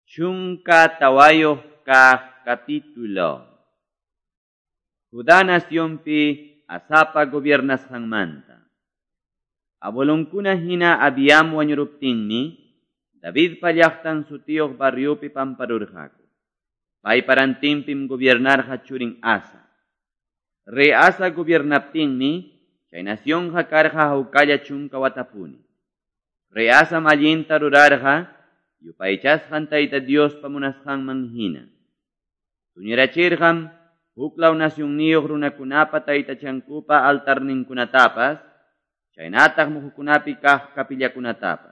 Chunka tawayo ka capítulo. Judá naciónpi asapa gobiernas hangmanta. Abolongkuna hina Abiam wañuruptinmi, David pallaqtan sutiyuq barriopi pamparurqaku. Pay parantinpim gobernarqa churin Asa. Rey Asa gobernaptinmi, chay naciónqa karqa hawkalla chunka watapuni. Rey Asa mallinta rurarqa, yupaychasqan Tayta Dios pamunasqanman hina. Tuñirachirqam huklaw nasyunniyuq runakunapa taytachankupa altarninkunatapas, chaynataq muhukunapi kaq kapillakunatapas.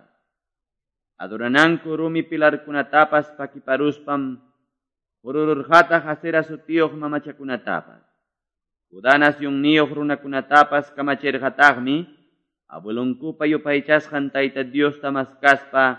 Adorananku rumi pilarkunatapas pakiparuspam hurururqataq Asera sutiyuq mamachakunatapas. Judá nasyunniyuq runakunatapas kamachirqataqmi, abuelunkupa yupaychasqan Tayta Dios tamaskaspa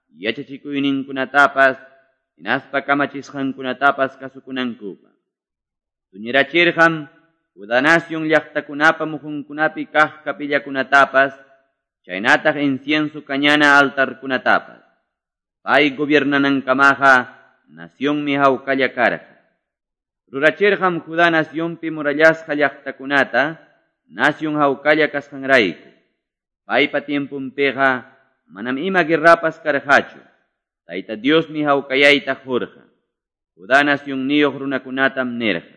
yachachikuyninkunatapas, hinaspa kamachisqankunatapas kasukunankupa. Tuñirachirqam Judá nación llaqtakunapa mujunkunapi kaq kapillakunatapas, chaynataq incienso kañana altarkunatapas. Pay gobiernanankamaqa naciónmi hawkalla karqa. Rurachirqam Judá naciónpi murallasqa llaqtakunata, nación hawkalla kasqanrayku. Paypa tiempunpiqa manam ima guerrapas karqachu. Tayta Diosmi hawkayayta hurqa. Judá nasyunniyuq runakunatam nirqa.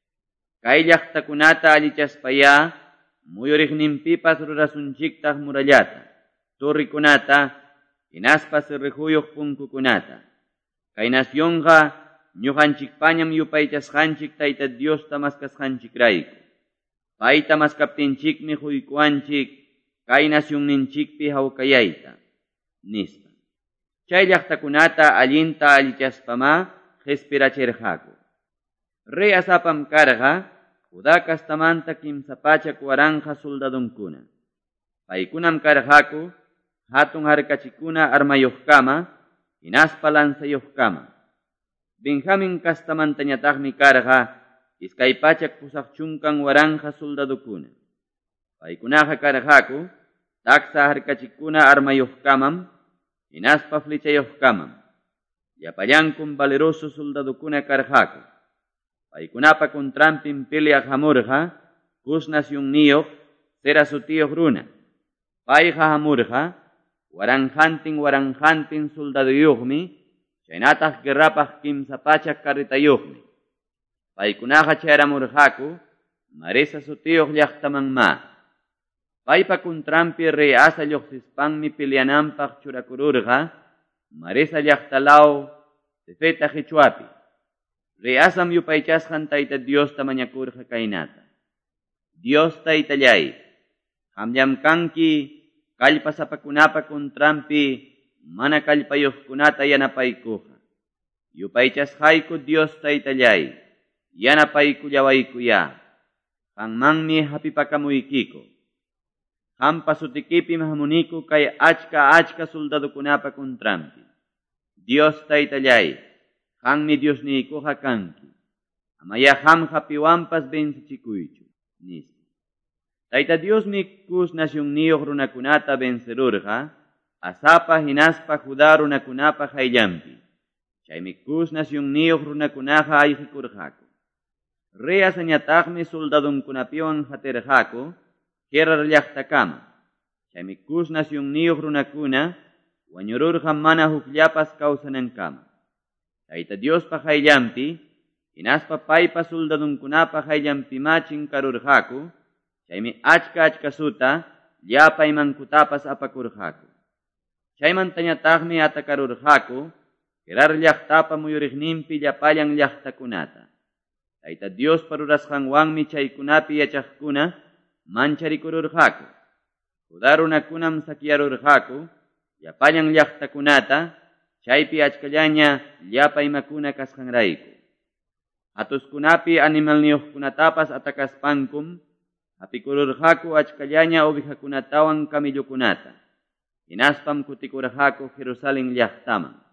Kay llaqtakunata allichaspaya, muyuriqninpipas rurasunchiktaq murallata, turrikunata, hinaspa sirrihuyuq punkukunata. Kay nasyonqa ñuqanchikpañam yupaychasqanchik Tayta Dios tamaskasqanchikrayku. Pay tamaskaptinchikmi huykuanchik kay nasyonninchikpi hawkayayta, nispa. Chay llaqtakunata allinta allichaspama qespirachirqaku. Rey Asapam karqa, Judá kastamanta kimsapachak waranqa soldadunkuna. Paykunam karqaku, hatun harkachikuna armayuqkama, hinaspa lansayuqkama. Benjamin kastamantañataqmi karqa, iskaypachak pusaq chunkan waranqa soldadukuna. Paykunaqa karqaku, taksa harkachikuna armayuqkamam, hinaspa flechayuqkamam. Llapallankum valeroso soldadukuna karqaku. Paykunapa contrampim peleaq hamurqa, Cus nasyunniyuq, Sera sutiyuq runa. Payqa hamurqa, waranjantin soldaduyuqmi, chaynataq guerrapaq kimsapachak karritayuqmi. Paykunaqa chayramurqaku, Maresa sutiyuq llaqtamanma. Paypa contrampi Rey Asa lluqsispanmi peleananpaq churakururqa, Maresa llaqtalaw Sefeta Jechuapi. Rey Asam yupaychasqan Tayta Dios tamañakurqa kaynata. Dios Taytallay, qamllam kanki kallpasapakunapa contrampi mana kallpayuqkunata yanapaykuqa. Yupaychasqayku Dios Taytallay, yanapaykullawaykuya. Qanmanmi hapipakamuykiku. Qampa sutikipim hamuniku kay achka soldadukunapa contrampi. Dios Taytallay, qanmi Dios niykuqa kanki. Amaya qam hapiwanpas bensichikuychu, nispa. Tayta Diosmi Cus nasyunniyuq runakunata vencerurqa, Asapa hinaspa Judá runakunapa hayllampi. Chaymi Cus nasyunniyuq runakunaqa ayqikurqaku. Rey Asañataqmi soldadunkunapiwan hatirqaku, Gerar llaqtakama. Chaymi Cus nasyunniyuq runakuna wañururqa mana hukllapas kawsanankama. Tayta Diospa hayllampi, hinaspa paypa soldadunkunapa hayllampimanchin karurqaku, chaymi achka suta, llapaymankutapas apakurqaku. Chaymantañataqmi atakarurqaku, Gerar llaqtapa muyuriqninpi llapallan llaqtakunata. Tayta Diospa rurasqanwanmi chaykunapi yachaqkuna mancharikururqaku. Judá runakunam saquiyarurqaku, llapallan llaqtakunata, chaypi achkallaña llapaymakuna kasqanrayku. Hatuskunapi animalniyuqkunatapas atakaspankum, hapikururqaku achkallaña ovejakunatawan kamillukunata. Hinaspam kutikurqaku Jerusalén llaqtaman.